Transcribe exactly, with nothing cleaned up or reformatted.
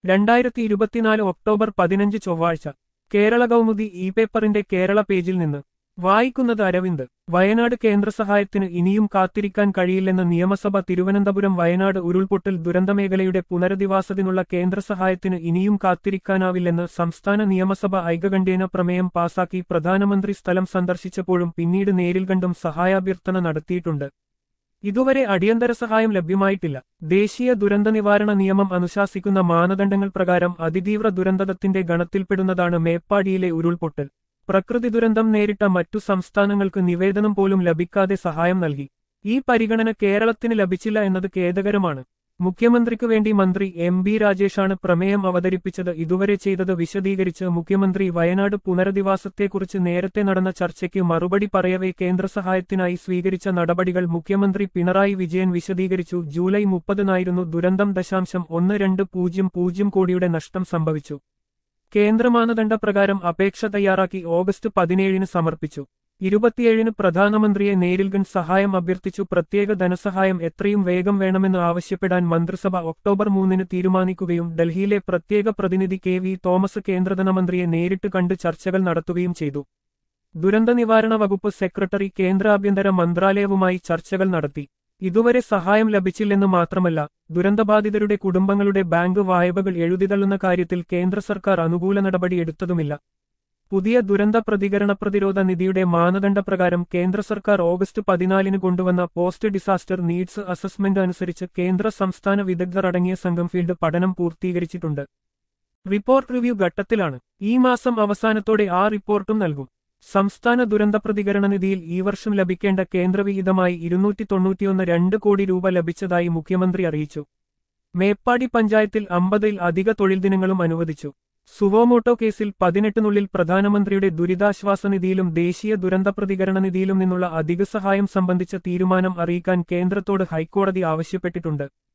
രണ്ടായിരത്തി ഇരുപത്തിനാല് ഒക്ടോബർ പതിനഞ്ച് ചൊവ്വാഴ്ച കേരള കൗമുദി ഇ പേപ്പറിന്റെ കേരള പേജിൽ നിന്ന് വായിക്കുന്നത് അരവിന്ദ്. വയനാട് കേന്ദ്രസഹായത്തിന് ഇനിയും കാത്തിരിക്കാൻ കഴിയില്ലെന്ന് നിയമസഭ. തിരുവനന്തപുരം. വയനാട് ഉരുൾപൊട്ടൽ ദുരന്തമേഖലയുടെ പുനരധിവാസത്തിനുള്ള കേന്ദ്രസഹായത്തിന് ഇനിയും കാത്തിരിക്കാനാവില്ലെന്ന് സംസ്ഥാന നിയമസഭ ഐകകണ്ഠ്യേന പ്രമേയം പാസാക്കി. പ്രധാനമന്ത്രി സ്ഥലം സന്ദർശിച്ചപ്പോഴും പിന്നീട് നേരിൽ കണ്ടും സഹായാഭ്യർത്ഥന നടത്തിയിട്ടുണ്ട്. ഇതുവരെ അടിയന്തര സഹായം ലഭ്യമായിട്ടില്ല. ദേശീയ ദുരന്ത നിവാരണ നിയമം അനുശാസിക്കുന്ന മാനദണ്ഡങ്ങൾ പ്രകാരം അതിതീവ്ര ദുരന്തത്തിന്റെ ഗണത്തിൽപ്പെടുന്നതാണ് മേപ്പാടിയിലെ ഉരുൾപൊട്ടൽ. പ്രകൃതി ദുരന്തം നേരിട്ട മറ്റു സംസ്ഥാനങ്ങൾക്ക് നിവേദനം പോലും ലഭിക്കാതെ സഹായം നൽകി. ഈ പരിഗണന കേരളത്തിന് ലഭിച്ചില്ല എന്നത് ഖേദകരമാണ്. മുഖ്യമന്ത്രിക്ക് വേണ്ടി മന്ത്രി എം ബി രാജേഷാണ് പ്രമേയം അവതരിപ്പിച്ചത്. ഇതുവരെ ചെയ്തത് വിശദീകരിച്ച് മുഖ്യമന്ത്രി വയനാട് പുനരധിവാസത്തെക്കുറിച്ച് നേരത്തെ നടന്ന ചർച്ചയ്ക്ക് മറുപടി പറയവേ കേന്ദ്രസഹായത്തിനായി സ്വീകരിച്ച നടപടികൾ മുഖ്യമന്ത്രി പിണറായി വിജയൻ വിശദീകരിച്ചു. ജൂലൈ മുപ്പതിനായിരുന്നു ദുരന്തം. ദശാംശം ഒന്ന് രണ്ട് പൂജ്യം പൂജ്യം കോടിയുടെ നഷ്ടം സംഭവിച്ചു. കേന്ദ്രമാനദണ്ഡ പ്രകാരം അപേക്ഷ തയ്യാറാക്കി ഓഗസ്റ്റ് പതിനേഴിന് സമർപ്പിച്ചു. ഇരുപത്തിയേഴിന് പ്രധാനമന്ത്രിയെ നേരിൽ കണ്ട് സഹായം അഭ്യർത്ഥിച്ചു. പ്രത്യേക ധനസഹായം എത്രയും വേഗം വേണമെന്ന് ആവശ്യപ്പെടാൻ മന്ത്രിസഭ ഒക്ടോബർ മൂന്നിന് തീരുമാനിക്കുകയും ഡൽഹിയിലെ പ്രത്യേക പ്രതിനിധി കെ വി തോമസ് കേന്ദ്രധനമന്ത്രിയെ നേരിട്ട് കണ്ട് ചർച്ചകൾ നടത്തുകയും ചെയ്തു. ദുരന്ത നിവാരണ വകുപ്പ് സെക്രട്ടറി കേന്ദ്ര ആഭ്യന്തര മന്ത്രാലയവുമായി ചർച്ചകൾ നടത്തി. ഇതുവരെ സഹായം ലഭിച്ചില്ലെന്ന് മാത്രമല്ല, ദുരന്തബാധിതരുടെ കുടുംബങ്ങളുടെ ബാങ്ക് വായ്പകൾ എഴുതിതള്ളുന്ന കാര്യത്തിൽ കേന്ദ്ര സർക്കാർ അനുകൂല നടപടിയെടുത്തതുമില്ല. പുതിയ ദുരന്ത പ്രതികരണ പ്രതിരോധ നിധിയുടെ മാനദണ്ഡപ്രകാരം കേന്ദ്ര സർക്കാർ ഓഗസ്റ്റ് പതിനാലിന് കൊണ്ടുവന്ന പോസ്റ്റ് ഡിസാസ്റ്റർ നീഡ്സ് അസസ്മെന്റ് അനുസരിച്ച് കേന്ദ്ര സംസ്ഥാന വിദഗ്ധർ അടങ്ങിയ സംഘം ഫീൽഡ് പഠനം പൂർത്തീകരിച്ചിട്ടുണ്ട്. റിപ്പോർട്ട് റിവ്യൂ ഘട്ടത്തിലാണ്. ഈ മാസം അവസാനത്തോടെ ആ റിപ്പോർട്ടും നൽകും. സംസ്ഥാന ദുരന്ത പ്രതികരണ നിധിയിൽ ഈ വർഷം ലഭിക്കേണ്ട കേന്ദ്രവിഹിതമായി ഇരുന്നൂറ്റി തൊണ്ണൂറ്റിയൊന്ന് രണ്ട് കോടി രൂപ ലഭിച്ചതായി മുഖ്യമന്ത്രി അറിയിച്ചു. മേപ്പാടി പഞ്ചായത്തിൽ അമ്പതിൽ അധിക തൊഴിൽ ദിനങ്ങളും അനുവദിച്ചു. സുവോമോട്ടോ കേസിൽ പതിനെട്ടിനുള്ളിൽ പ്രധാനമന്ത്രിയുടെ ദുരിതാശ്വാസ നിധിയിലും ദേശീയ ദുരന്ത പ്രതികരണ നിധിയിലും നിന്നുള്ള അധിക സഹായം സംബന്ധിച്ച തീരുമാനം അറിയിക്കാൻ കേന്ദ്രത്തോട് ഹൈക്കോടതി ആവശ്യപ്പെട്ടിട്ടുണ്ട്.